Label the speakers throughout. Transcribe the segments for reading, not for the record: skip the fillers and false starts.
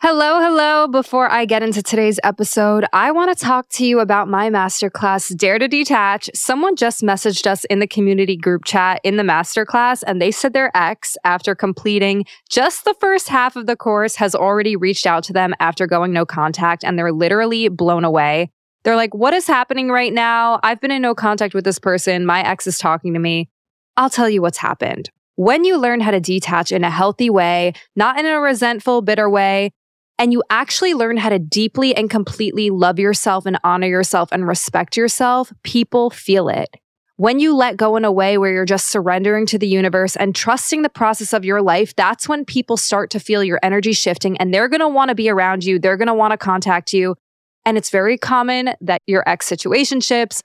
Speaker 1: Hello, hello. Before I get into today's episode, I want to talk to you about my masterclass, Dare to Detach. Someone just messaged us in the community group chat in the masterclass, and they said their ex, after completing just the first half of the course, has already reached out to them after going no contact, and they're literally blown away. They're like, what is happening right now? I've been in no contact with this person. My ex is talking to me. I'll tell you what's happened. When you learn how to detach in a healthy way, not in a resentful, bitter way, and you actually learn how to deeply and completely love yourself and honor yourself and respect yourself, people feel it. When you let go in a way where you're just surrendering to the universe and trusting the process of your life, that's when people start to feel your energy shifting and they're going to want to be around you. They're going to want to contact you. And it's very common that your ex-situationships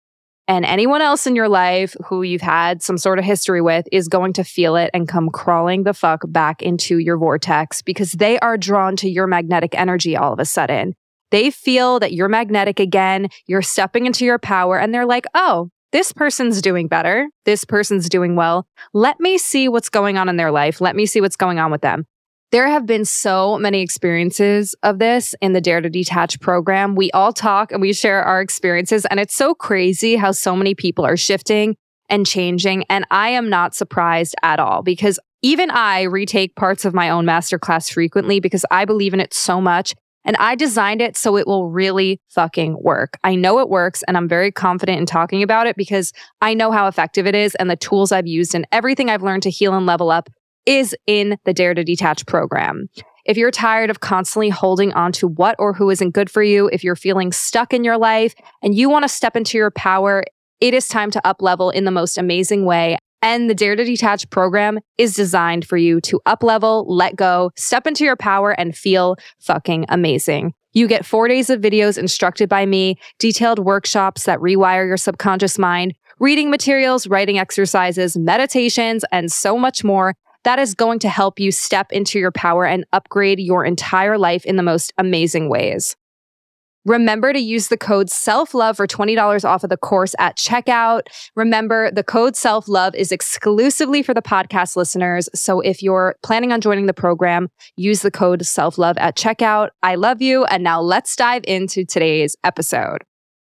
Speaker 1: and anyone else in your life who you've had some sort of history with is going to feel it and come crawling the fuck back into your vortex because they are drawn to your magnetic energy all of a sudden. They feel that you're magnetic again, you're stepping into your power, and they're like, oh, this person's doing better. This person's doing well. Let me see what's going on in their life. Let me see what's going on with them. There have been so many experiences of this in the Dare to Detach program. We all talk and we share our experiences, and it's so crazy how so many people are shifting and changing. And I am not surprised at all because even I retake parts of my own masterclass frequently because I believe in it so much. And I designed it so it will really fucking work. I know it works, and I'm very confident in talking about it because I know how effective it is and the tools I've used and everything I've learned to heal and level up is in the Dare to Detach program. If you're tired of constantly holding on to what or who isn't good for you, if you're feeling stuck in your life and you want to step into your power, it is time to up level in the most amazing way. And the Dare to Detach program is designed for you to up level, let go, step into your power, and feel fucking amazing. You get 4 days of videos instructed by me, detailed workshops that rewire your subconscious mind, reading materials, writing exercises, meditations, and so much more. That is going to help you step into your power and upgrade your entire life in the most amazing ways. Remember to use the code SELFLOVE for $20 off of the course at checkout. Remember, the code SELFLOVE is exclusively for the podcast listeners. So if you're planning on joining the program, use the code SELFLOVE at checkout. I love you. And now let's dive into today's episode.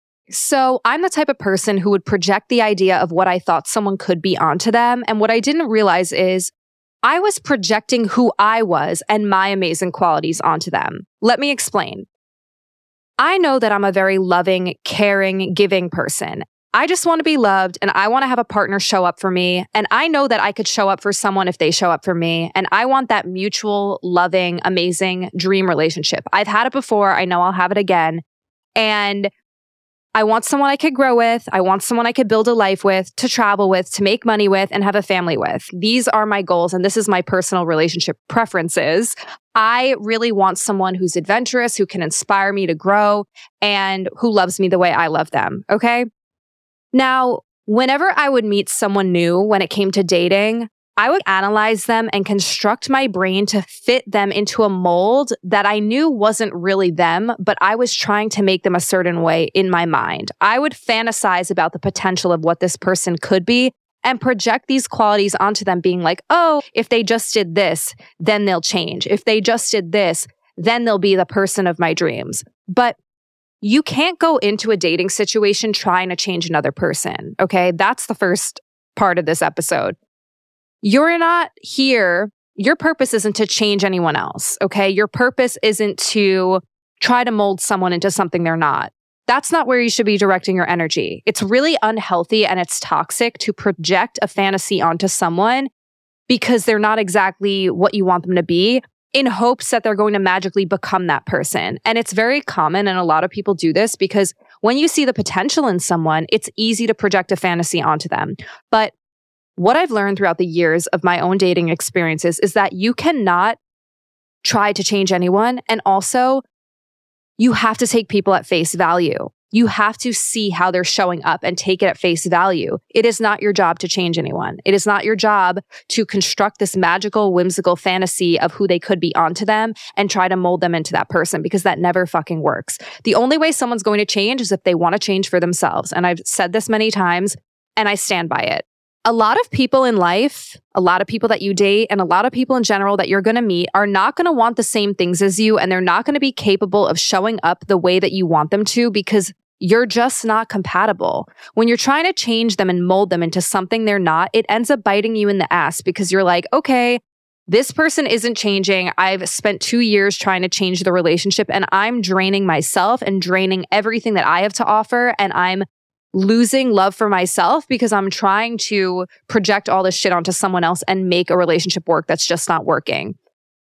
Speaker 1: So I'm the type of person who would project the idea of what I thought someone could be onto them. And what I didn't realize is I was projecting who I was and my amazing qualities onto them. Let me explain. I know that I'm a very loving, caring, giving person. I just want to be loved and I want to have a partner show up for me. And I know that I could show up for someone if they show up for me. And I want that mutual, loving, amazing dream relationship. I've had it before. I know I'll have it again. And I want someone I could grow with. I want someone I could build a life with, to travel with, to make money with, and have a family with. These are my goals, and this is my personal relationship preferences. I really want someone who's adventurous, who can inspire me to grow, and who loves me the way I love them, okay? Now, whenever I would meet someone new when it came to dating, I would analyze them and construct my brain to fit them into a mold that I knew wasn't really them, but I was trying to make them a certain way in my mind. I would fantasize about the potential of what this person could be and project these qualities onto them, being like, oh, if they just did this, then they'll change. If they just did this, then they'll be the person of my dreams. But you can't go into a dating situation trying to change another person, okay? That's the first part of this episode. You're not here. Your purpose isn't to change anyone else, okay? Your purpose isn't to try to mold someone into something they're not. That's not where you should be directing your energy. It's really unhealthy and it's toxic to project a fantasy onto someone because they're not exactly what you want them to be in hopes that they're going to magically become that person. And it's very common, and a lot of people do this because when you see the potential in someone, it's easy to project a fantasy onto them. But what I've learned throughout the years of my own dating experiences is that you cannot try to change anyone. And also, you have to take people at face value. You have to see how they're showing up and take it at face value. It is not your job to change anyone. It is not your job to construct this magical, whimsical fantasy of who they could be onto them and try to mold them into that person, because that never fucking works. The only way someone's going to change is if they want to change for themselves. And I've said this many times and I stand by it. A lot of people in life, a lot of people that you date, and a lot of people in general that you're going to meet are not going to want the same things as you, and they're not going to be capable of showing up the way that you want them to because you're just not compatible. When you're trying to change them and mold them into something they're not, it ends up biting you in the ass because you're like, okay, this person isn't changing. I've spent 2 years trying to change the relationship and I'm draining myself and draining everything that I have to offer. And I'm losing love for myself because I'm trying to project all this shit onto someone else and make a relationship work that's just not working.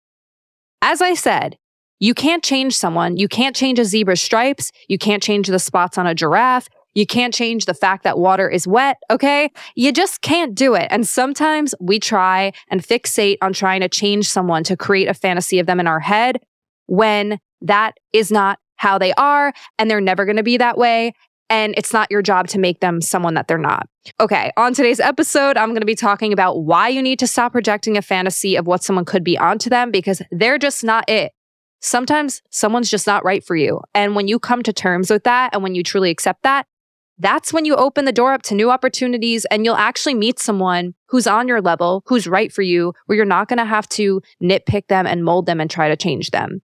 Speaker 1: As I said, you can't change someone. You can't change a zebra's stripes. You can't change the spots on a giraffe. You can't change the fact that water is wet, okay? You just can't do it. And sometimes we try and fixate on trying to change someone to create a fantasy of them in our head when that is not how they are and they're never going to be that way. And it's not your job to make them someone that they're not. Okay, on today's episode, I'm going to be talking about why you need to stop projecting a fantasy of what someone could be onto them because they're just not it. Sometimes someone's just not right for you. And when you come to terms with that and when you truly accept that, that's when you open the door up to new opportunities and you'll actually meet someone who's on your level, who's right for you, where you're not going to have to nitpick them and mold them and try to change them.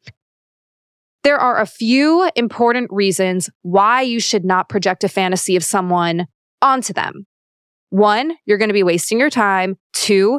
Speaker 1: There are a few important reasons why you should not project a fantasy of someone onto them. 1, you're going to be wasting your time. 2,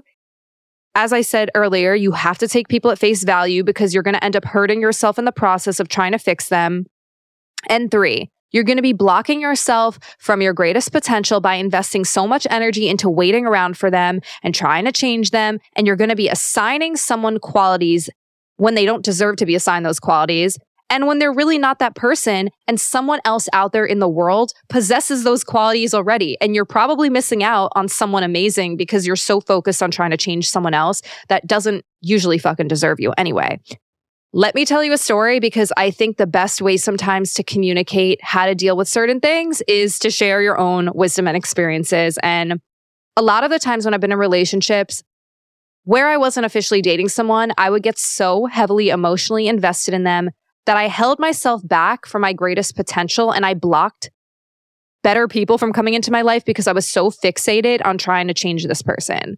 Speaker 1: as I said earlier, you have to take people at face value because you're going to end up hurting yourself in the process of trying to fix them. And 3, you're going to be blocking yourself from your greatest potential by investing so much energy into waiting around for them and trying to change them. And you're going to be assigning someone qualities when they don't deserve to be assigned those qualities. And when they're really not that person and someone else out there in the world possesses those qualities already, and you're probably missing out on someone amazing because you're so focused on trying to change someone else that doesn't usually fucking deserve you anyway. Let me tell you a story because I think the best way sometimes to communicate how to deal with certain things is to share your own wisdom and experiences. And a lot of the times when I've been in relationships where I wasn't officially dating someone, I would get so heavily emotionally invested in them that I held myself back from my greatest potential and I blocked better people from coming into my life because I was so fixated on trying to change this person.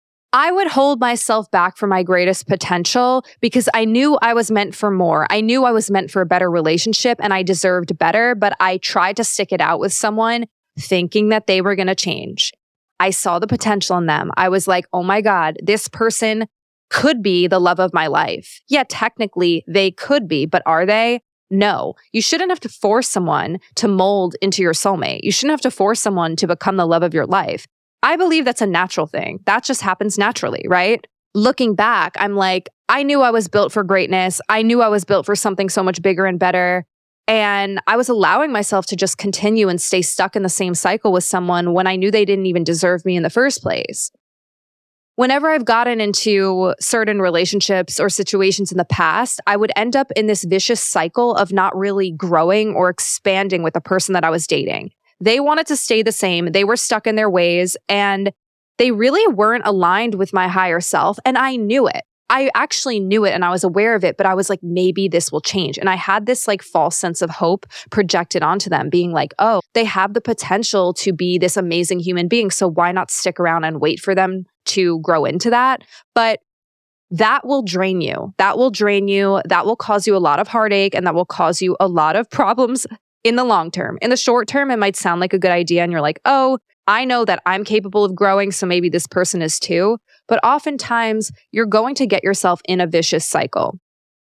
Speaker 1: I would hold myself back from my greatest potential because I knew I was meant for more. I knew I was meant for a better relationship and I deserved better, but I tried to stick it out with someone thinking that they were going to change. I saw the potential in them. I was like, oh my God, this person could be the love of my life. Yeah, technically they could be, but are they? No. You shouldn't have to force someone to mold into your soulmate. You shouldn't have to force someone to become the love of your life. I believe that's a natural thing. That just happens naturally, right? Looking back, I'm like, I knew I was built for greatness. I knew I was built for something so much bigger and better. And I was allowing myself to just continue and stay stuck in the same cycle with someone when I knew they didn't even deserve me in the first place. Whenever I've gotten into certain relationships or situations in the past, I would end up in this vicious cycle of not really growing or expanding with the person that I was dating. They wanted to stay the same. They were stuck in their ways and they really weren't aligned with my higher self. And I knew it. I actually knew it and I was aware of it, but I was like, maybe this will change. And I had this like false sense of hope projected onto them being like, oh, they have the potential to be this amazing human being. So why not stick around and wait for them to grow into that? But that will drain you. That will drain you. That will cause you a lot of heartache and that will cause you a lot of problems in the long term. In the short term, it might sound like a good idea and you're like, oh, I know that I'm capable of growing, so maybe this person is too. But oftentimes, you're going to get yourself in a vicious cycle.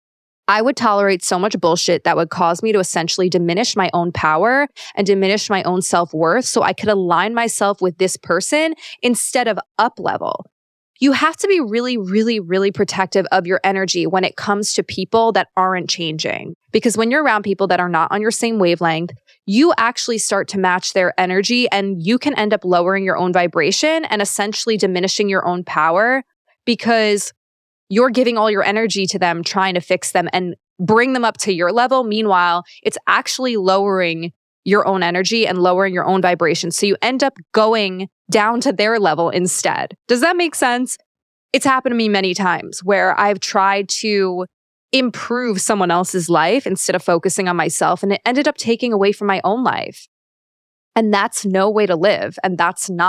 Speaker 1: I would tolerate so much bullshit that would cause me to essentially diminish my own power and diminish my own self-worth so I could align myself with this person instead of up level. You have to be really, really, really protective of your energy when it comes to people that aren't changing. Because when you're around people that are not on your same wavelength, you actually start to match their energy and you can end up lowering your own vibration and essentially diminishing your own power because you're giving all your energy to them, trying to fix them and bring them up to your level. Meanwhile, it's actually lowering your own energy and lowering your own vibration. So you end up going down to their level instead. Does that make sense? It's happened to me many times where I've tried to improve someone else's life instead of focusing on myself, and it ended up taking away from my own life. And that's no way to live. And that's not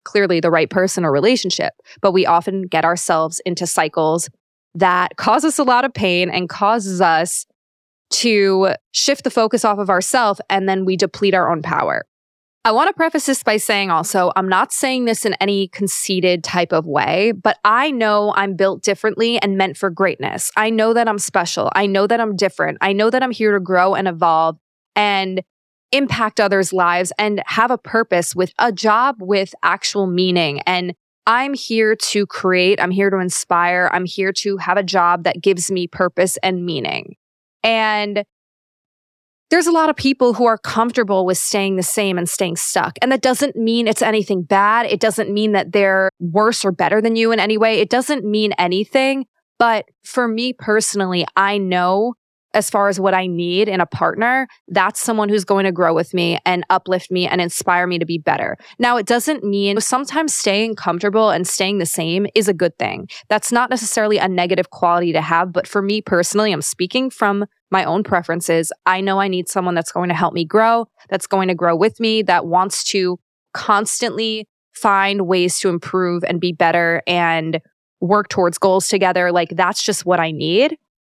Speaker 1: clearly the right person or relationship. But we often get ourselves into cycles that cause us a lot of pain and causes us to shift the focus off of ourselves, and then we deplete our own power. I want to preface this by saying also, I'm not saying this in any conceited type of way, but I know I'm built differently and meant for greatness. I know that I'm special. I know that I'm different. I know that I'm here to grow and evolve and impact others' lives and have a purpose with a job with actual meaning. And I'm here to create. I'm here to inspire. I'm here to have a job that gives me purpose and meaning. And there's a lot of people who are comfortable with staying the same and staying stuck. And that doesn't mean it's anything bad. It doesn't mean that they're worse or better than you in any way. It doesn't mean anything. But for me personally, I know as far as what I need in a partner, that's someone who's going to grow with me and uplift me and inspire me to be better. Now, it doesn't mean sometimes staying comfortable and staying the same is a good thing. That's not necessarily a negative quality to have. But for me personally, I'm speaking from my own preferences. I know I need someone that's going to help me grow, that's going to grow with me, that wants to constantly find ways to improve and be better and work towards goals together. Like, that's just what I need.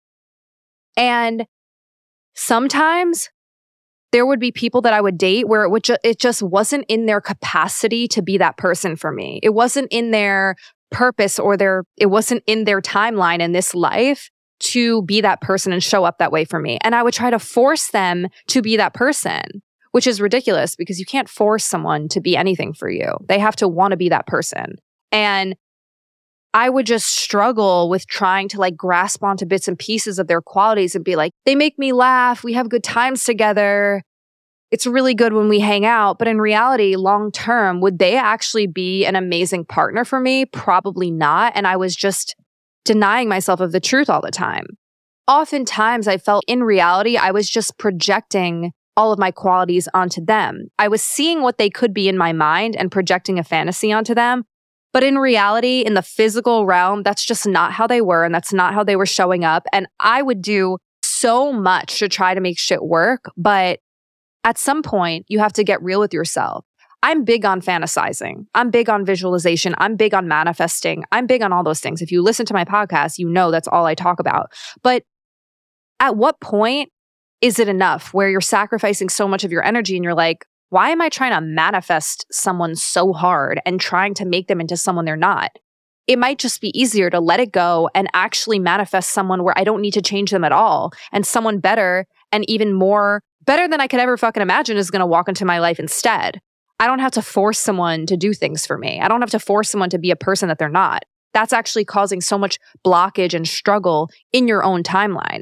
Speaker 1: And sometimes there would be people that I would date where it just wasn't in their capacity to be that person for me. It wasn't in their purpose or it wasn't in their timeline in this life to be that person and show up that way for me. And I would try to force them to be that person, which is ridiculous because you can't force someone to be anything for you. They have to want to be that person. And I would just struggle with trying to like grasp onto bits and pieces of their qualities and be like, they make me laugh. We have good times together. It's really good when we hang out. But in reality, long term, would they actually be an amazing partner for me? Probably not. And I was just denying myself of the truth all the time. Oftentimes, I felt in reality, I was just projecting all of my qualities onto them. I was seeing what they could be in my mind and projecting a fantasy onto them. But in reality, in the physical realm, that's just not how they were and that's not how they were showing up. And I would do so much to try to make shit work. But at some point, you have to get real with yourself. I'm big on fantasizing. I'm big on visualization. I'm big on manifesting. I'm big on all those things. If you listen to my podcast, you know that's all I talk about. But at what point is it enough where you're sacrificing so much of your energy and you're like, why am I trying to manifest someone so hard and trying to make them into someone they're not? It might just be easier to let it go and actually manifest someone where I don't need to change them at all. And someone better and even more better than I could ever fucking imagine is going to walk into my life instead. I don't have to force someone to do things for me. I don't have to force someone to be a person that they're not. That's actually causing so much blockage and struggle in your own timeline.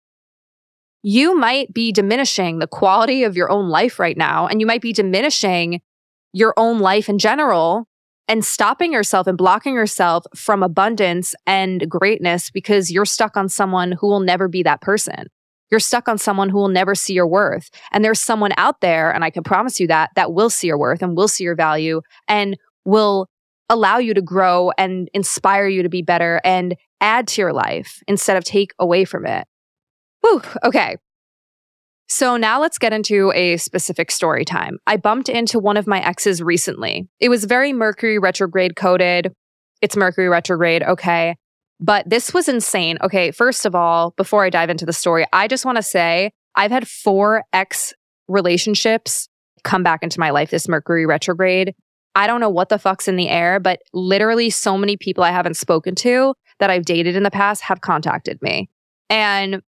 Speaker 1: You might be diminishing the quality of your own life right now, and you might be diminishing your own life in general and stopping yourself and blocking yourself from abundance and greatness because you're stuck on someone who will never be that person. You're stuck on someone who will never see your worth. And there's someone out there, and I can promise you that will see your worth and will see your value and will allow you to grow and inspire you to be better and add to your life instead of take away from it. Whew, okay. So now let's get into a specific story time. I bumped into one of my exes recently. It was very Mercury retrograde coded. It's Mercury retrograde, okay. But this was insane. Okay, first of all, before I dive into the story, I just want to say I've had 4 ex relationships come back into my life this Mercury retrograde. I don't know what the fuck's in the air, but literally so many people I haven't spoken to that I've dated in the past have contacted me. And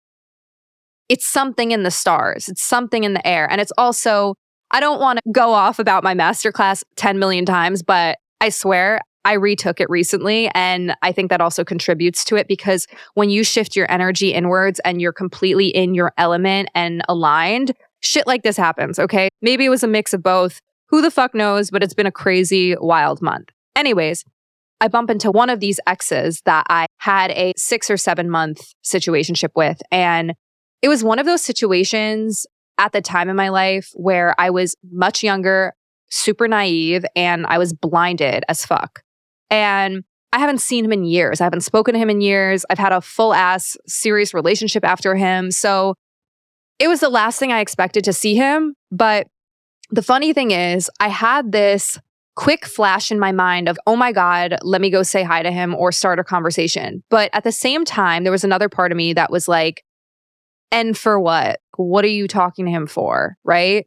Speaker 1: it's something in the stars. It's something in the air. And it's also, I don't want to go off about my masterclass 10 million times, but I swear I retook it recently. And I think that also contributes to it because when you shift your energy inwards and you're completely in your element and aligned, shit like this happens, okay? Maybe it was a mix of both. Who the fuck knows? But it's been a crazy, wild month. Anyways, I bump into one of these exes that I had a 6 or 7 month situationship with. And it was one of those situations at the time in my life where I was much younger, super naive, and I was blinded as fuck. And I haven't seen him in years. I haven't spoken to him in years. I've had a full ass serious relationship after him. So it was the last thing I expected to see him. But the funny thing is, I had this quick flash in my mind of, oh my God, let me go say hi to him or start a conversation. But at the same time, there was another part of me that was like, and for what? What are you talking to him for? Right?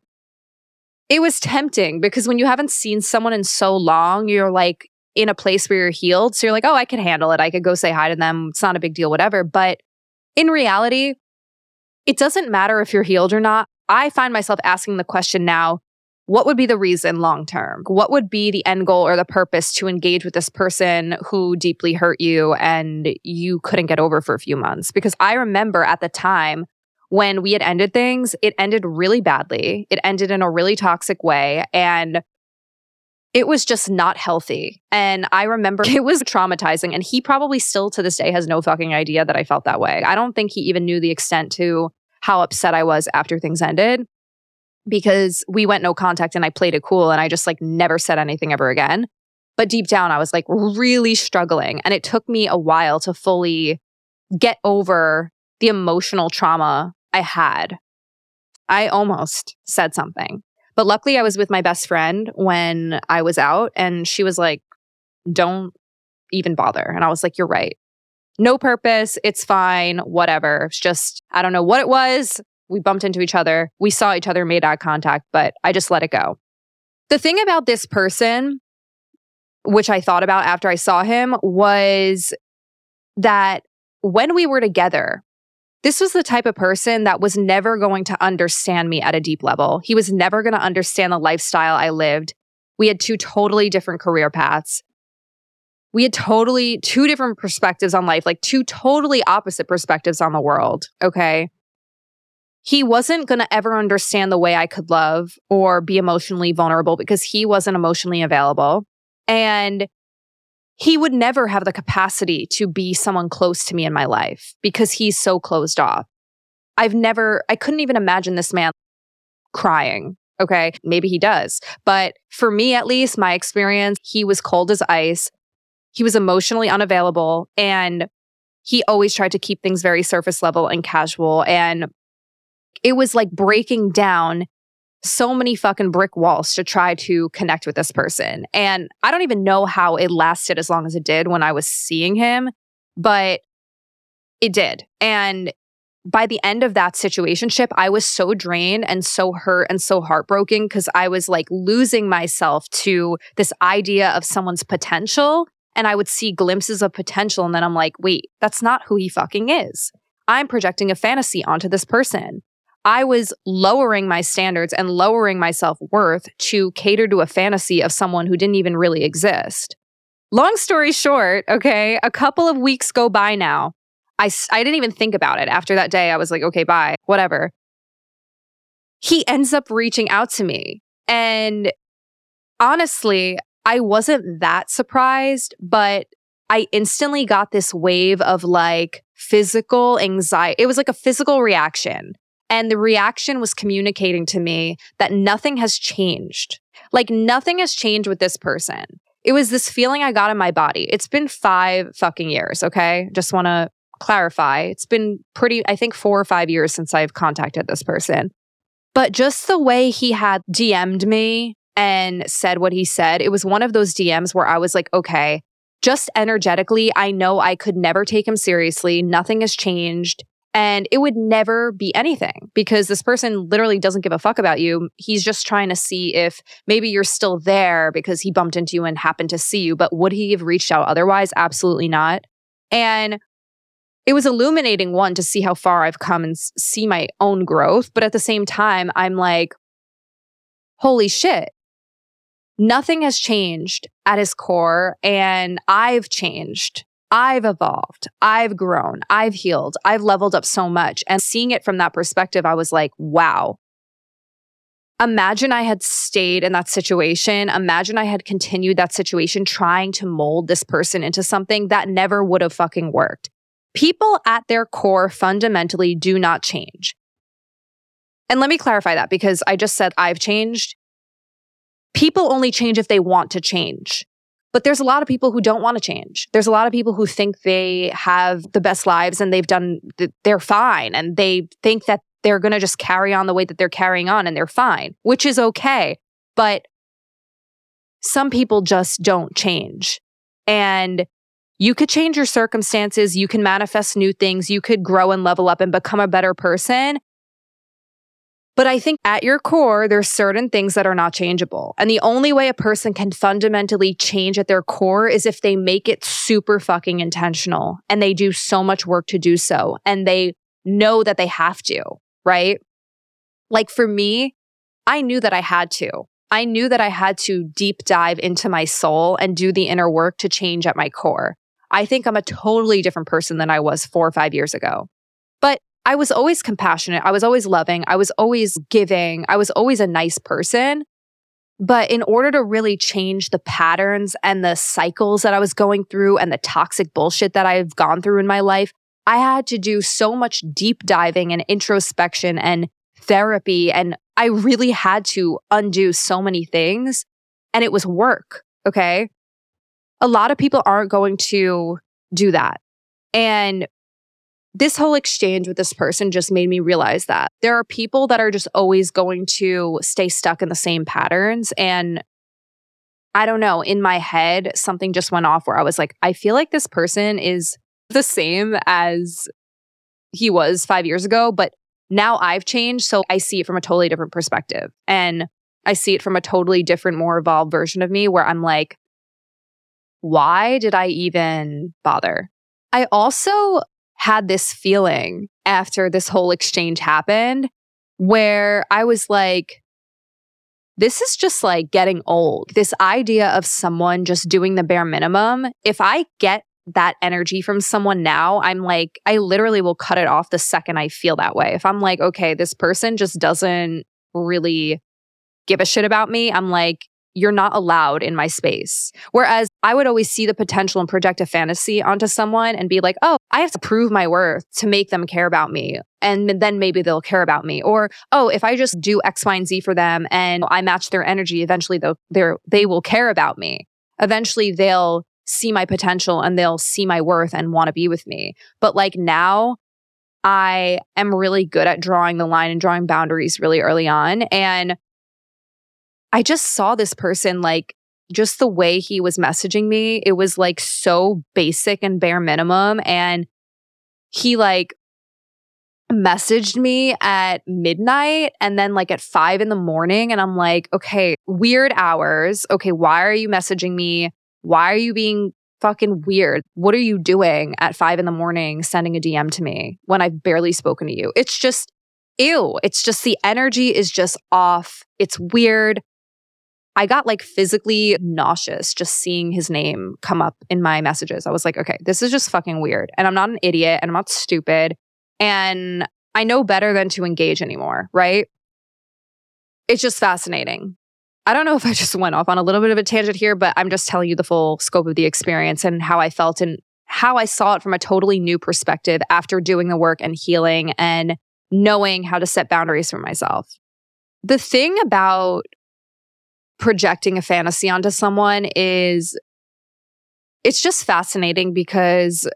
Speaker 1: It was tempting because when you haven't seen someone in so long, you're like in a place where you're healed. So you're like, oh, I could handle it. I could go say hi to them. It's not a big deal, whatever. But in reality, it doesn't matter if you're healed or not. I find myself asking the question now, what would be the reason long term? What would be the end goal or the purpose to engage with this person who deeply hurt you and you couldn't get over for a few months? Because I remember at the time when we had ended things, it ended really badly. It ended in a really toxic way. And it was just not healthy. And I remember it was traumatizing. And he probably still to this day has no fucking idea that I felt that way. I don't think he even knew the extent to how upset I was after things ended, because we went no contact and I played it cool and I just like never said anything ever again. But deep down, I was like really struggling. And it took me a while to fully get over the emotional trauma I had. I almost said something. But luckily, I was with my best friend when I was out, and she was like, don't even bother. And I was like, you're right. No purpose. It's fine. Whatever. It's just, I don't know what it was. We bumped into each other. We saw each other, made eye contact, but I just let it go. The thing about this person, which I thought about after I saw him, was that when we were together, this was the type of person that was never going to understand me at a deep level. He was never going to understand the lifestyle I lived. We had two totally different career paths. We had totally two different perspectives on life, like two totally opposite perspectives on the world, okay? He wasn't going to ever understand the way I could love or be emotionally vulnerable because he wasn't emotionally available. And he would never have the capacity to be someone close to me in my life because he's so closed off. I couldn't even imagine this man crying. Okay, maybe he does. But for me, at least, my experience, he was cold as ice. He was emotionally unavailable. And he always tried to keep things very surface level and casual. And it was like breaking down so many fucking brick walls to try to connect with this person. And I don't even know how it lasted as long as it did when I was seeing him, but it did. And by the end of that situationship, I was so drained and so hurt and so heartbroken because I was like losing myself to this idea of someone's potential. And I would see glimpses of potential. And then I'm like, wait, that's not who he fucking is. I'm projecting a fantasy onto this person. I was lowering my standards and lowering my self-worth to cater to a fantasy of someone who didn't even really exist. Long story short, okay, a couple of weeks go by now. I didn't even think about it. After that day, I was like, okay, bye, whatever. He ends up reaching out to me. And honestly, I wasn't that surprised, but I instantly got this wave of like physical anxiety. It was like a physical reaction. And the reaction was communicating to me that nothing has changed. Like nothing has changed with this person. It was this feeling I got in my body. It's been 5 fucking years, okay? Just want to clarify. It's been I think 4 or 5 years since I've contacted this person. But just the way he had DM'd me and said what he said, it was one of those DMs where I was like, okay, just energetically, I know I could never take him seriously. Nothing has changed. And it would never be anything because this person literally doesn't give a fuck about you. He's just trying to see if maybe you're still there because he bumped into you and happened to see you. But would he have reached out otherwise? Absolutely not. And it was illuminating, one, to see how far I've come and see my own growth. But at the same time, I'm like, holy shit. Nothing has changed at his core. And I've changed. I've evolved, I've grown, I've healed, I've leveled up so much. And seeing it from that perspective, I was like, wow. Imagine I had stayed in that situation. Imagine I had continued that situation trying to mold this person into something that never would have fucking worked. People at their core fundamentally do not change. And let me clarify that because I just said I've changed. People only change if they want to change. But there's a lot of people who don't want to change. There's a lot of people who think they have the best lives and they're fine. And they think that they're going to just carry on the way that they're carrying on and they're fine, which is okay. But some people just don't change. And you could change your circumstances, you can manifest new things, you could grow and level up and become a better person. But I think at your core, there's certain things that are not changeable. And the only way a person can fundamentally change at their core is if they make it super fucking intentional and they do so much work to do so. And they know that they have to, right? Like for me, I knew that I had to. I knew that I had to deep dive into my soul and do the inner work to change at my core. I think I'm a totally different person than I was 4 or 5 years ago. But I was always compassionate. I was always loving. I was always giving. I was always a nice person. But in order to really change the patterns and the cycles that I was going through and the toxic bullshit that I've gone through in my life, I had to do so much deep diving and introspection and therapy. And I really had to undo so many things. And it was work, okay? A lot of people aren't going to do that. And this whole exchange with this person just made me realize that there are people that are just always going to stay stuck in the same patterns. And I don't know, in my head, something just went off where I was like, I feel like this person is the same as he was 5 years ago, but now I've changed. So I see it from a totally different perspective. And I see it from a totally different, more evolved version of me where I'm like, why did I even bother? I also had this feeling after this whole exchange happened where I was like, this is just like getting old. This idea of someone just doing the bare minimum. If I get that energy from someone now, I'm like, I literally will cut it off the second I feel that way. If I'm like, okay, this person just doesn't really give a shit about me, I'm like, you're not allowed in my space. Whereas I would always see the potential and project a fantasy onto someone and be like, oh, I have to prove my worth to make them care about me. And then maybe they'll care about me. Or, oh, if I just do X, Y, and Z for them and I match their energy, eventually they will care about me. Eventually they'll see my potential and they'll see my worth and want to be with me. But like now, I am really good at drawing the line and drawing boundaries really early on. And I just saw this person, like, just the way he was messaging me, it was like so basic and bare minimum. And he like messaged me at midnight and then like at 5 a.m. And I'm like, okay, weird hours. Okay, why are you messaging me? Why are you being fucking weird? What are you doing at 5 a.m. sending a DM to me when I've barely spoken to you? It's just, ew. It's just the energy is just off. It's weird. I got like physically nauseous just seeing his name come up in my messages. I was like, okay, this is just fucking weird. And I'm not an idiot and I'm not stupid. And I know better than to engage anymore, right? It's just fascinating. I don't know if I just went off on a little bit of a tangent here, but I'm just telling you the full scope of the experience and how I felt and how I saw it from a totally new perspective after doing the work and healing and knowing how to set boundaries for myself. The thing about projecting a fantasy onto someone is it's just fascinating because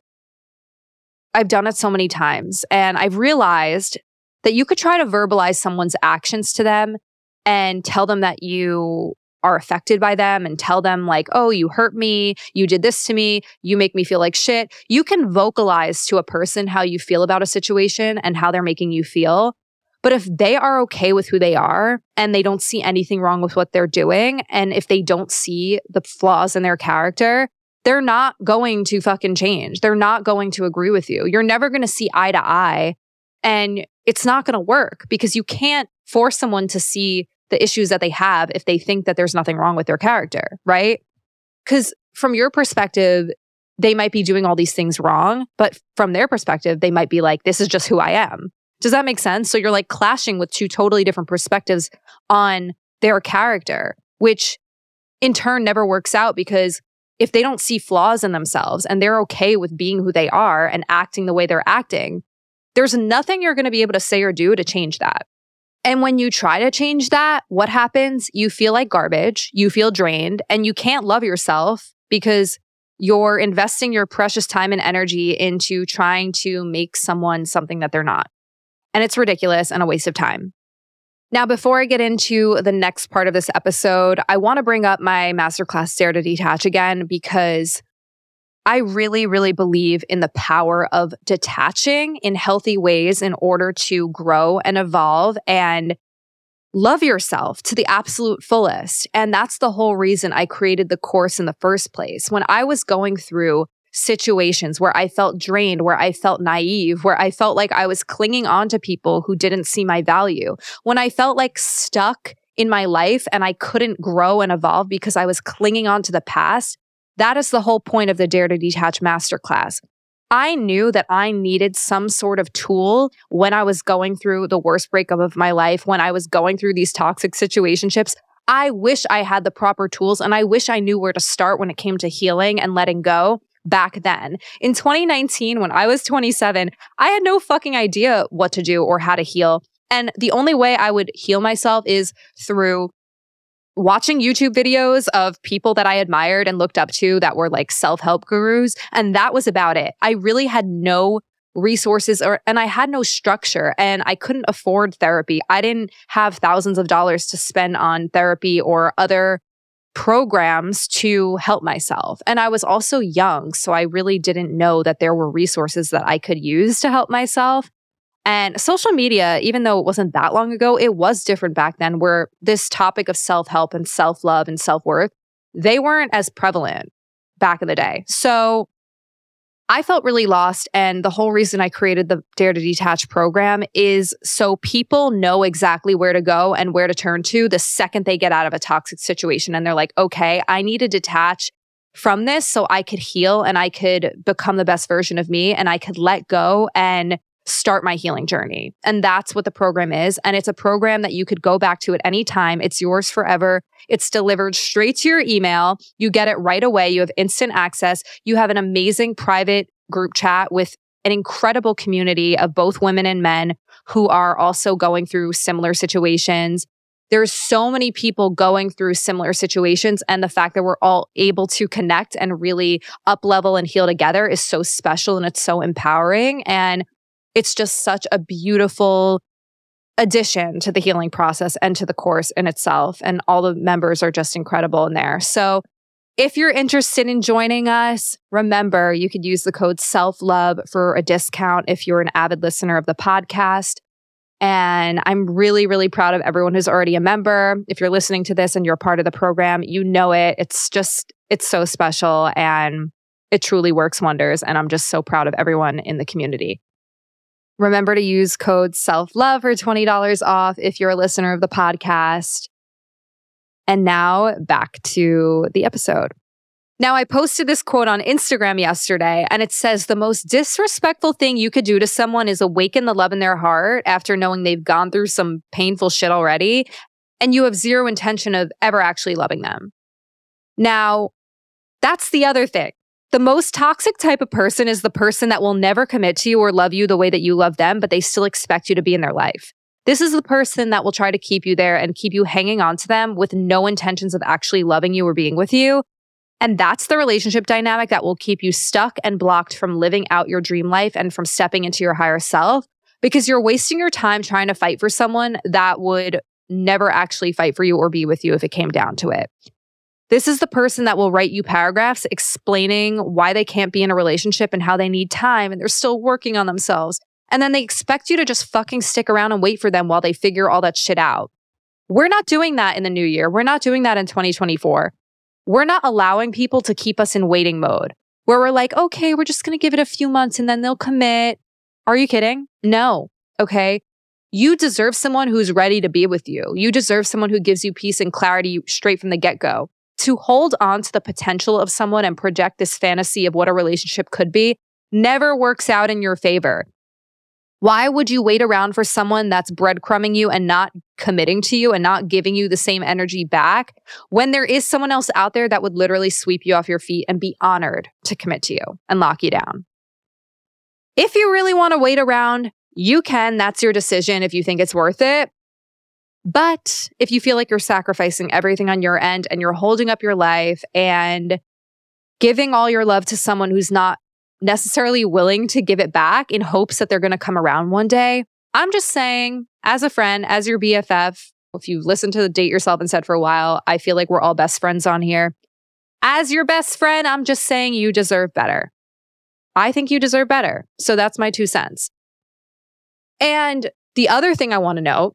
Speaker 1: I've done it so many times and I've realized that you could try to verbalize someone's actions to them and tell them that you are affected by them and tell them like, oh, you hurt me, you did this to me, you make me feel like shit. You can vocalize to a person how you feel about a situation and how they're making you feel. But if they are okay with who they are and they don't see anything wrong with what they're doing, and if they don't see the flaws in their character, they're not going to fucking change. They're not going to agree with you. You're never going to see eye to eye, and it's not going to work because you can't force someone to see the issues that they have if they think that there's nothing wrong with their character, right? Because from your perspective, they might be doing all these things wrong, but from their perspective, they might be like, this is just who I am. Does that make sense? So you're like clashing with two totally different perspectives on their character, which in turn never works out because if they don't see flaws in themselves and they're okay with being who they are and acting the way they're acting, there's nothing you're going to be able to say or do to change that. And when you try to change that, what happens? You feel like garbage, you feel drained, and you can't love yourself because you're investing your precious time and energy into trying to make someone something that they're not. And it's ridiculous and a waste of time. Now, before I get into the next part of this episode, I want to bring up my masterclass Dare to Detach again, because I really, really believe in the power of detaching in healthy ways in order to grow and evolve and love yourself to the absolute fullest. And that's the whole reason I created the course in the first place. When I was going through situations where I felt drained, where I felt naive, where I felt like I was clinging on to people who didn't see my value, when I felt like stuck in my life and I couldn't grow and evolve because I was clinging on to the past, that is the whole point of the Dare to Detach Masterclass. I knew that I needed some sort of tool when I was going through the worst breakup of my life, when I was going through these toxic situationships. I wish I had the proper tools, and I wish I knew where to start when it came to healing and letting go back then. In 2019, when I was 27, I had no fucking idea what to do or how to heal. And the only way I would heal myself is through watching YouTube videos of people that I admired and looked up to that were like self-help gurus. And that was about it. I really had no resources and I had no structure, and I couldn't afford therapy. I didn't have thousands of dollars to spend on therapy or other programs to help myself. And I was also young, so I really didn't know that there were resources that I could use to help myself. And social media, even though it wasn't that long ago, it was different back then, where this topic of self-help and self-love and self-worth, they weren't as prevalent back in the day. So I felt really lost. And the whole reason I created the Dare to Detach program is so people know exactly where to go and where to turn to the second they get out of a toxic situation. And they're like, okay, I need to detach from this so I could heal and I could become the best version of me and I could let go and start my healing journey. And that's what the program is. And it's a program that you could go back to at any time. It's yours forever. It's delivered straight to your email. You get it right away. You have instant access. You have an amazing private group chat with an incredible community of both women and men who are also going through similar situations. There's so many people going through similar situations, and the fact that we're all able to connect and really up level and heal together is so special, and it's so empowering. And it's just such a beautiful addition to the healing process and to the course in itself. And all the members are just incredible in there. So if you're interested in joining us, remember, you could use the code SELFLOVE for a discount if you're an avid listener of the podcast. And I'm really, really proud of everyone who's already a member. If you're listening to this and you're part of the program, you know it. It's so special and it truly works wonders. And I'm just so proud of everyone in the community. Remember to use code SELFLOVE for $20 off if you're a listener of the podcast. And now back to the episode. Now, I posted this quote on Instagram yesterday, and it says, the most disrespectful thing you could do to someone is awaken the love in their heart after knowing they've gone through some painful shit already, and you have zero intention of ever actually loving them. Now, that's the other thing. The most toxic type of person is the person that will never commit to you or love you the way that you love them, but they still expect you to be in their life. This is the person that will try to keep you there and keep you hanging on to them with no intentions of actually loving you or being with you. And that's the relationship dynamic that will keep you stuck and blocked from living out your dream life and from stepping into your higher self, because you're wasting your time trying to fight for someone that would never actually fight for you or be with you if it came down to it. This is the person that will write you paragraphs explaining why they can't be in a relationship and how they need time and they're still working on themselves. And then they expect you to just fucking stick around and wait for them while they figure all that shit out. We're not doing that in the new year. We're not doing that in 2024. We're not allowing people to keep us in waiting mode where we're like, okay, we're just going to give it a few months and then they'll commit. Are you kidding? No. Okay. You deserve someone who's ready to be with you. You deserve someone who gives you peace and clarity straight from the get-go. To hold on to the potential of someone and project this fantasy of what a relationship could be never works out in your favor. Why would you wait around for someone that's breadcrumbing you and not committing to you and not giving you the same energy back when there is someone else out there that would literally sweep you off your feet and be honored to commit to you and lock you down? If you really want to wait around, you can. That's your decision if you think it's worth it. But if you feel like you're sacrificing everything on your end and you're holding up your life and giving all your love to someone who's not necessarily willing to give it back in hopes that they're going to come around one day, I'm just saying, as a friend, as your BFF, if you've listened to Date Yourself Instead for a while, I feel like we're all best friends on here. As your best friend, I'm just saying you deserve better. I think you deserve better. So that's my 2 cents. And the other thing I want to note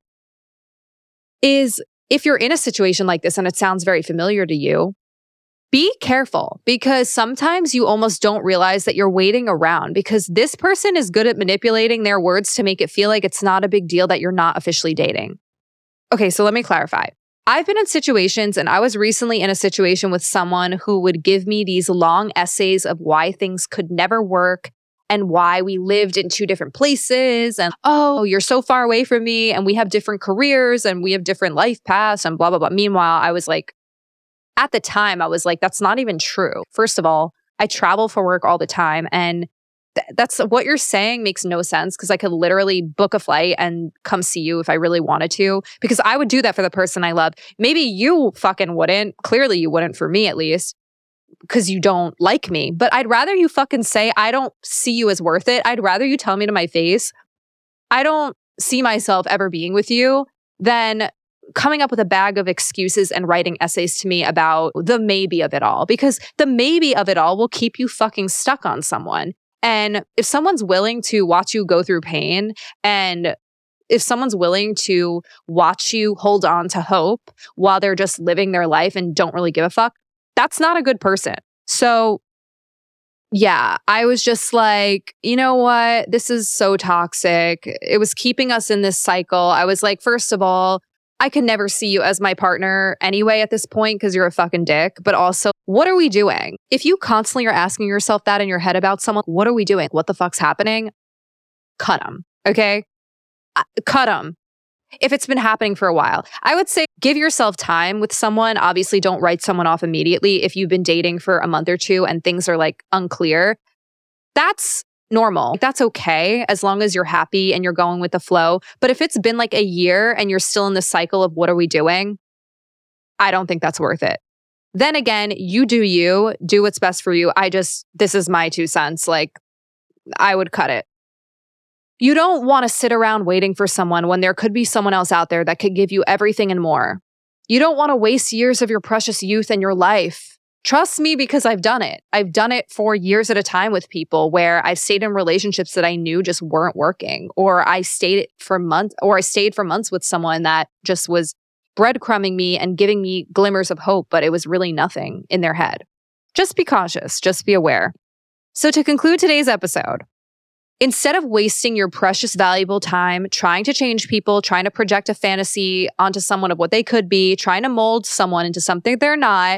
Speaker 1: is if you're in a situation like this and it sounds very familiar to you, be careful, because sometimes you almost don't realize that you're waiting around because this person is good at manipulating their words to make it feel like it's not a big deal that you're not officially dating. Okay, so let me clarify. I've been in situations, and I was recently in a situation with someone who would give me these long essays of why things could never work and why we lived in 2 different places. And, oh, you're so far away from me and we have different careers and we have different life paths and blah, blah, blah. Meanwhile, I was like, at the time, I was like, that's not even true. First of all, I travel for work all the time. And that's what you're saying makes no sense because I could literally book a flight and come see you if I really wanted to, because I would do that for the person I love. Maybe you fucking wouldn't. Clearly you wouldn't, for me at least, because you don't like me. But I'd rather you fucking say, I don't see you as worth it. I'd rather you tell me to my face, I don't see myself ever being with you, than coming up with a bag of excuses and writing essays to me about the maybe of it all, because the maybe of it all will keep you fucking stuck on someone. And if someone's willing to watch you go through pain, and if someone's willing to watch you hold on to hope while they're just living their life and don't really give a fuck, that's not a good person. So yeah, I was just like, you know what? This is so toxic. It was keeping us in this cycle. I was like, first of all, I could never see you as my partner anyway at this point because you're a fucking dick. But also, what are we doing? If you constantly are asking yourself that in your head about someone, what are we doing? What the fuck's happening? Cut them, okay? Cut them. If it's been happening for a while, I would say give yourself time with someone. Obviously, don't write someone off immediately. If you've been dating for a month or 2 and things are like unclear, that's normal. That's okay as long as you're happy and you're going with the flow. But if it's been like a year and you're still in the cycle of what are we doing, I don't think that's worth it. Then again, you do what's best for you. This is my 2 cents. Like, I would cut it. You don't want to sit around waiting for someone when there could be someone else out there that could give you everything and more. You don't want to waste years of your precious youth and your life. Trust me, because I've done it. I've done it for years at a time with people where I've stayed in relationships that I knew just weren't working, or I stayed for months with someone that just was breadcrumbing me and giving me glimmers of hope, but it was really nothing in their head. Just be cautious. Just be aware. So to conclude today's episode, instead of wasting your precious, valuable time trying to change people, trying to project a fantasy onto someone of what they could be, trying to mold someone into something they're not,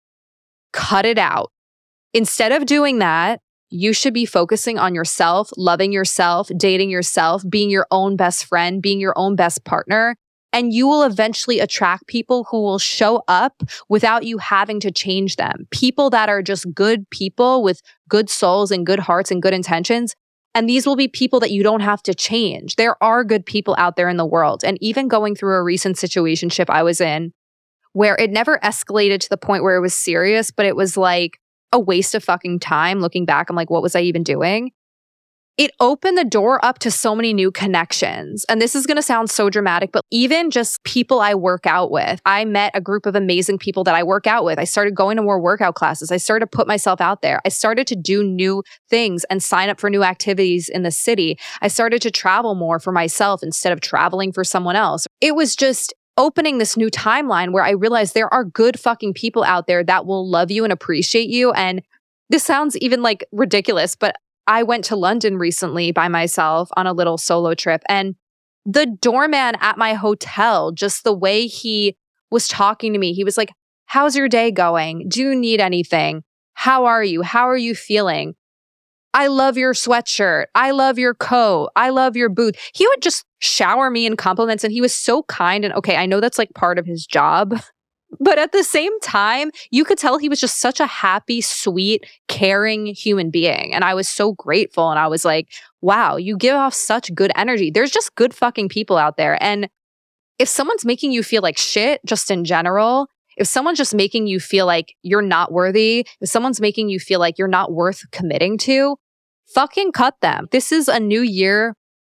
Speaker 1: cut it out. Instead of doing that, you should be focusing on yourself, loving yourself, dating yourself, being your own best friend, being your own best partner. And you will eventually attract people who will show up without you having to change them. People that are just good people with good souls and good hearts and good intentions. And these will be people that you don't have to change. There are good people out there in the world. And even going through a recent situationship I was in, where it never escalated to the point where it was serious, but it was like a waste of fucking time. Looking back, I'm like, what was I even doing? It opened the door up to so many new connections. And this is going to sound so dramatic, but even just people I work out with. I met a group of amazing people that I work out with. I started going to more workout classes. I started to put myself out there. I started to do new things and sign up for new activities in the city. I started to travel more for myself instead of traveling for someone else. It was just opening this new timeline where I realized there are good fucking people out there that will love you and appreciate you. And this sounds even like ridiculous, but I went to London recently by myself on a little solo trip, and the doorman at my hotel, just the way he was talking to me, he was like, "How's your day going? Do you need anything? How are you? How are you feeling? I love your sweatshirt. I love your coat. I love your boots." He would just shower me in compliments, and he was so kind. And okay, I know that's like part of his job, but at the same time, you could tell he was just such a happy, sweet, caring human being. And I was so grateful. And I was like, wow, you give off such good energy. There's just good fucking people out there. And if someone's making you feel like shit, just in general, if someone's just making you feel like you're not worthy, if someone's making you feel like you're not worth committing to, fucking cut them. This is a new year.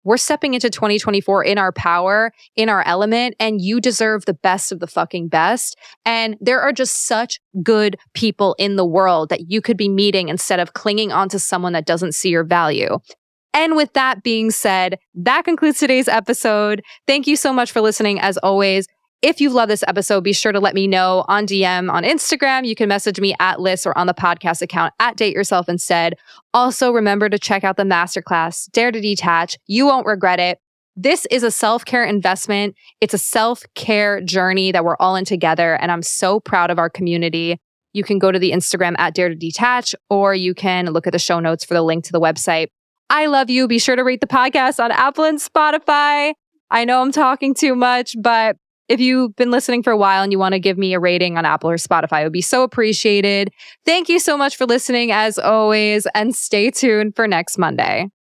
Speaker 1: we're stepping into 2024 in our power, in our element, and you deserve the best of the fucking best. And there are just such good people in the world that you could be meeting instead of clinging onto someone that doesn't see your value. And with that being said, that concludes today's episode. Thank you so much for listening. As always, if you love this episode, be sure to let me know on DM on Instagram. You can message me at Liz or on the podcast account at Date Yourself Instead. Also, remember to check out the masterclass, Dare to Detach. You won't regret it. This is a self-care investment. It's a self-care journey that we're all in together. And I'm so proud of our community. You can go to the Instagram at Dare to Detach, or you can look at the show notes for the link to the website. I love you. Be sure to rate the podcast on Apple and Spotify. I know I'm talking too much, but if you've been listening for a while and you want to give me a rating on Apple or Spotify, it would be so appreciated. Thank you so much for listening as always, and stay tuned for next Monday.